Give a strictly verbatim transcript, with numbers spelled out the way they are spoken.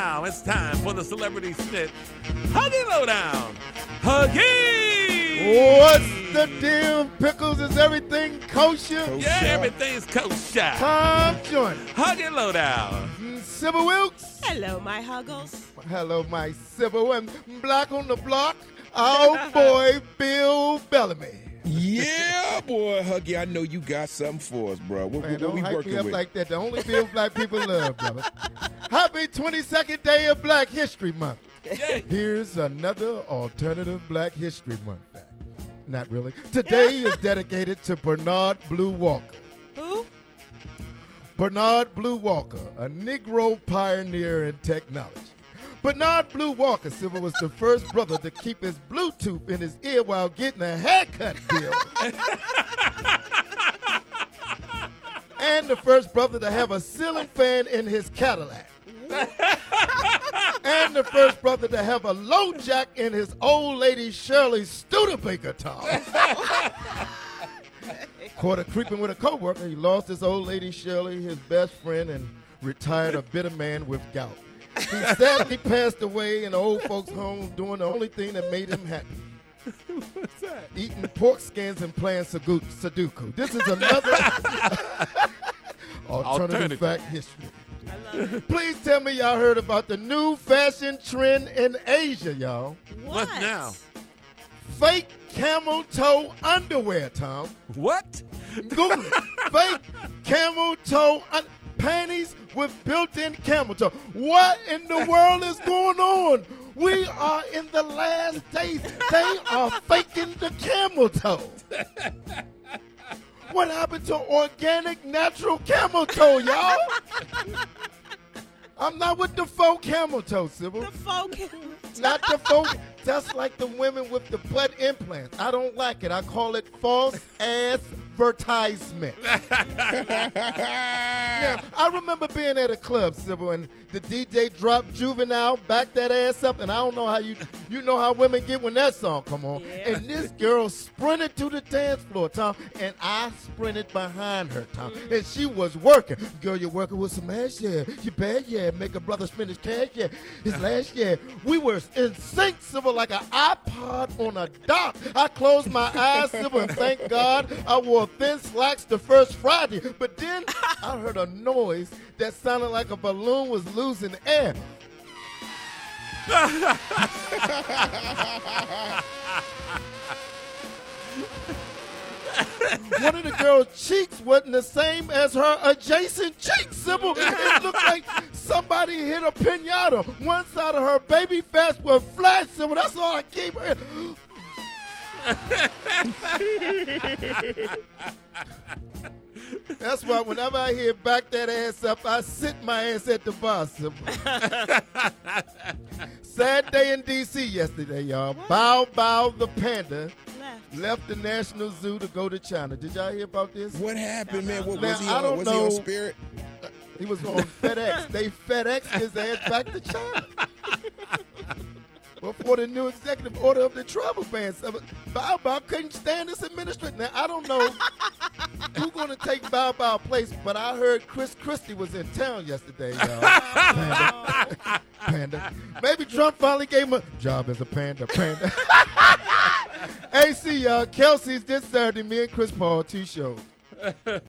now it's time for the celebrity snitch Huggy Lowdown. Huggy! What's the deal, Pickles? Is everything kosher? Yeah, everything's kosher. Tom Joyner. Huggy Lowdown. Mm, Sybil Wilkes. Hello, my huggles. Hello, my Sybil. And Black on the Block, our boy Bill Bellamy. Yeah, boy, Huggy, I know you got something for us, bro. What, Man, what, don't what we hype working me up with? like that. The only Bill black people love, brother. Happy twenty-second day of Black History Month. Here's another alternative Black History Month fact. Not really. Today is dedicated to Bernard Blue Walker. Who? Bernard Blue Walker, a Negro pioneer in technology. Bernard Blue Walker, Sybil, was the first brother to keep his Bluetooth in his ear while getting a haircut, Bill. And the first brother to have a ceiling fan in his Cadillac. And the first brother to have a low jack in his old lady Shirley Studebaker towel. Caught a creeping with a coworker, he lost his old lady Shirley, his best friend, and retired a bitter man with gout. He sadly passed away in the old folks' home doing the only thing that made him happy. What's that? Eating pork skins and playing Sudoku. Sudoku. This is another alternative, Alternative. fact history. I love it. Please tell me y'all heard about the new fashion trend in Asia, y'all. What? What now? Fake camel toe underwear, Tom. What? Google it. Fake camel toe un- panties with built-in camel toe. What in the world is going on? We are in the last days. They are faking the camel toe. What happened to organic, natural camel toe, y'all? I'm not with the faux camel toe, Sybil. The folk. Not the faux. Just like the women with the butt implants. I don't like it. I call it false advertisement. Yeah, I remember being at a club, Sybil, and the D J dropped Juvenile, back that ass up, and I don't know how you you know how women get when that song come on. Yeah. And this girl sprinted to the dance floor, Tom, and I sprinted behind her, Tom. And she was working. Girl, you're working with some ass, yeah. You bad, yeah. Make a brother spend his cash, yeah. His last, yeah. We were in sync, Sybil, like an iPod on a dock. I closed my eyes, Sybil, and thank God I wore thin slacks the first Friday. But then I heard a noise that sounded like a balloon was losing air. One of the girl's cheeks wasn't the same as her adjacent cheek, Sybil. It looked like somebody hit a pinata. One side of her baby fat was flat, Sybil. That's all I keep her. That's why whenever I hear back that ass up, I sit my ass at the bar, Sybil. Sad day in D C yesterday, y'all. Bow Bow the panda Left. left the National Zoo to go to China. Did y'all hear about this? What happened, man? What, Now, was he I on? don't Was he on know. Spirit? He was on FedEx. They FedEx his ass back to China. Before the new executive order of the travel ban. So Bow Bow couldn't stand this administration. Now, I don't know who's going to take Bow Bow's place, but I heard Chris Christie was in town yesterday, y'all. Panda. Panda. Maybe Trump finally gave him a job as a panda. Panda. Hey, see y'all. Kelsey's this Saturday. Me and Chris Paul, two shows.